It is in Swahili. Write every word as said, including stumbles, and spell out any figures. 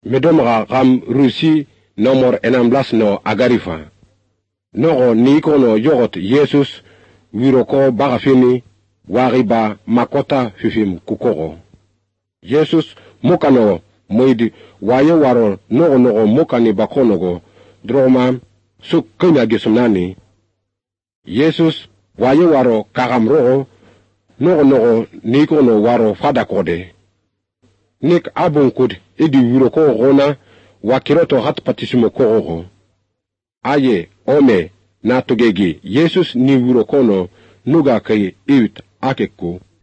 Medomra gam Rusi nomor enamblas no agarifa. Nogo nikono yogot Jesus wiroko bagafini wariba makota fifim kukogo. Jesus mukano moidi waye waro nogo nogo mukani bakonogo droma suk kanya gisumnani. Jesus waye waro kagamrogo nogo nogo nikono waro fadakode. Nik abunkud idi wiroko gona wakiroto hat patisumo kogo. Aye ome na togegi Jesus ni wirokono nuga kay iwit akeko.